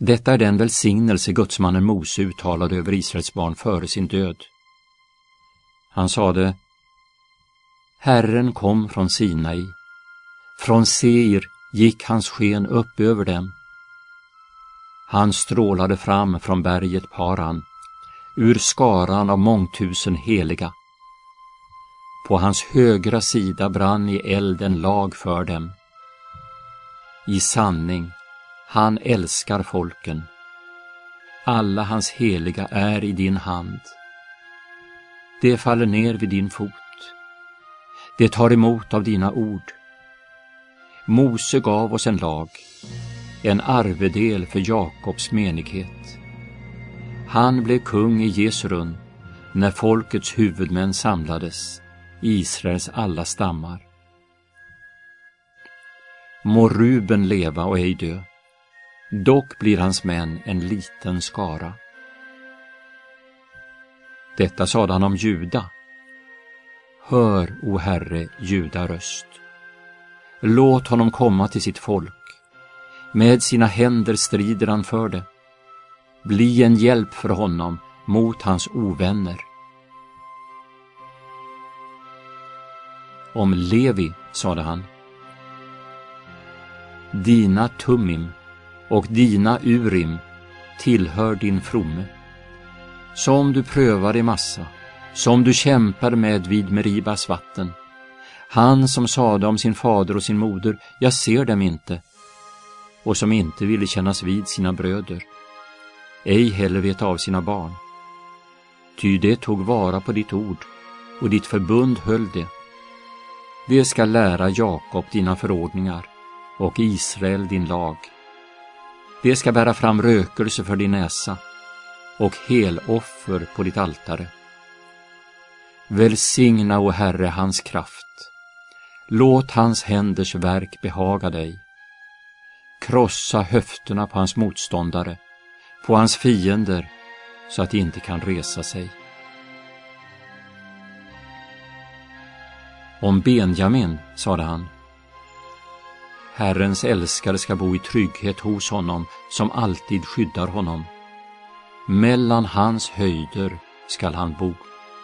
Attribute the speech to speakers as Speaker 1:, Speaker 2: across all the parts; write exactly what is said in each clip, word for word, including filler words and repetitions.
Speaker 1: Detta är den välsignelse gudsmannen Mose uttalade över Israels barn före sin död. Han sade: Herren kom från Sinai, från Seir gick hans sken upp över dem. Han strålade fram från berget Paran, ur skaran av mångtusen heliga. På hans högra sida brann i eld en lag för dem. I sanning, han älskar folken. Alla hans heliga är i din hand. Det faller ner vid din fot. Det tar emot av dina ord. Mose gav oss en lag, en arvedel för Jakobs menighet. Han blev kung i Jesurun när folkets huvudmän samlades, Israels alla stammar. Må Ruben leva och ej dö, dock blir hans män en liten skara. Detta sade han om Juda. Hör, o Herre, Juda röst. Låt honom komma till sitt folk. Med sina händer strider han för det. Bli en hjälp för honom mot hans ovänner. Om Levi sade han: Dina Tummim och dina Urim tillhör din fromme, som du prövar i Massa, som du kämpar med vid Meribas vatten. Han som sade om sin fader och sin moder: jag ser dem inte, och som inte ville kännas vid sina bröder, ej heller vet av sina barn. Ty det tog vara på ditt ord, och ditt förbund höll det. Det ska lära Jakob dina förordningar, och Israel din lag. Det ska bära fram rökelse för din näsa, och heloffer på ditt altare. Välsigna, o Herre, hans kraft. Låt hans händers verk behaga dig. Krossa höfterna på hans motståndare, på hans fiender, så att de inte kan resa sig. Om Benjamin sade han: Herrens älskare ska bo i trygghet hos honom, som alltid skyddar honom. Mellan hans höjder skall han bo.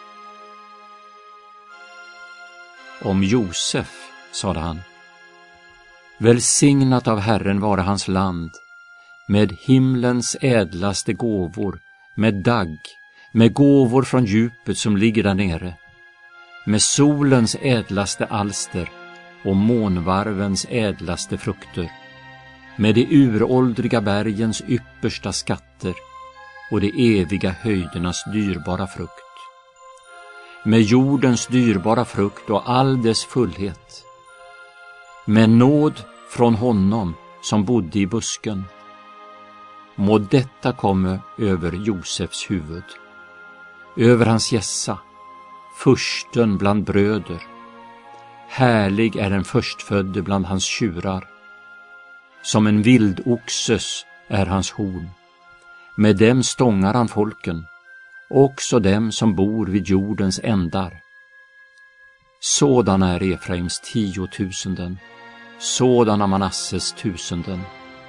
Speaker 1: Om Josef sade han: Välsignat av Herren vara hans land, med himlens ädlaste gåvor, med dagg, med gåvor från djupet som ligger där nere, med solens ädlaste alster och månvarvens ädlaste frukter, med de uråldriga bergens yppersta skatter och de eviga höjdernas dyrbara frukt, med jordens dyrbara frukt och all dess fullhet, med nåd från honom som bodde i busken. Må detta komma över Josefs huvud, över hans gässa, fursten bland bröder. Härlig är den förstfödde bland hans tjurar. Som en vildoxes är hans horn. Med dem stångar han folken, också dem som bor vid jordens ändar. Sådana är Efraims tiotusenden, sådana Manasses tusenden.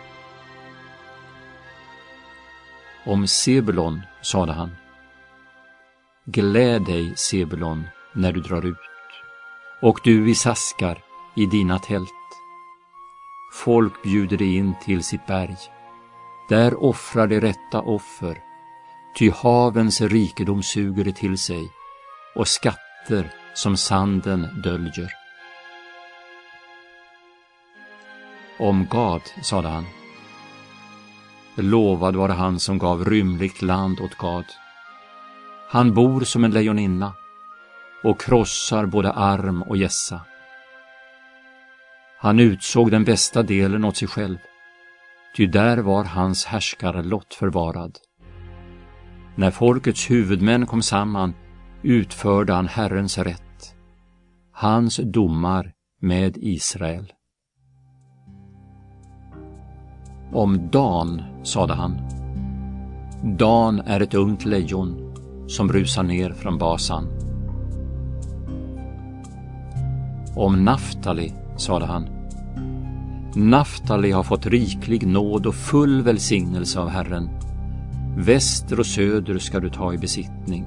Speaker 1: Om Sebulon sade han: Gläd dig, Sebulon, när du drar ut, och du Isaskar i dina tält. Folk bjuder dig in till sitt berg. Där offrar de rätta offer, ty havens rikedom suger det till sig, och skatter som sanden döljer. Om Gad sade han: Lovad var han som gav rymligt land åt Gad. Han bor som en lejoninna och krossar både arm och gässa. Han utsåg den bästa delen åt sig själv, ty där var hans härskarlott förvarad. När folkets huvudmän kom samman utförde han Herrens rätt, hans domar med Israel. Om Dan sade han: Dan är ett ungt lejon som rusar ner från Basan. Om Naftali sade han: Naftali har fått riklig nåd och full välsignelse av Herren. Väster och söder ska du ta i besittning.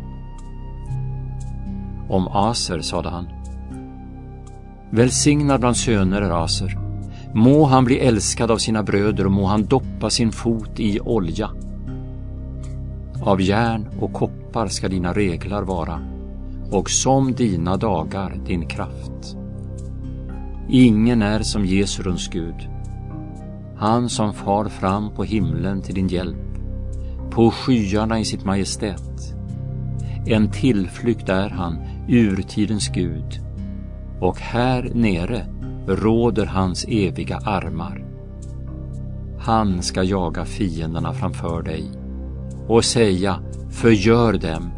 Speaker 1: Om Aser sade han: välsignad bland söner är Aser. Må han bli älskad av sina bröder och må han doppa sin fot i olja. Av järn och koppar ska dina reglar vara, och som dina dagar din kraft. Ingen är som Jesurens Gud, han som far fram på himlen till din hjälp, på skyarna i sitt majestät. En tillflykt är han, urtidens Gud, och här nere råder hans eviga armar. Han ska jaga fienderna framför dig och säga: förgör dem.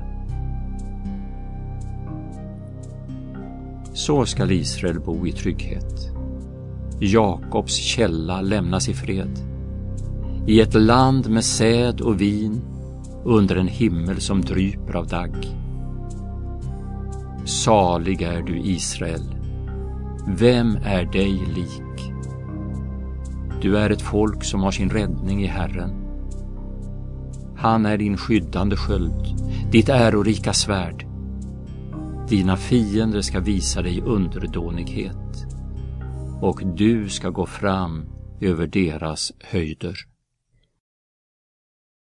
Speaker 1: Så skall Israel bo i trygghet. Jakobs källa lämnas i fred. I ett land med säd och vin, under en himmel som dryper av dagg. Salig är du, Israel. Vem är dig lik? Du är ett folk som har sin räddning i Herren. Han är din skyddande sköld, ditt ärorika svärd. Dina fiender ska visa dig underdånighet, och du ska gå fram över deras höjder.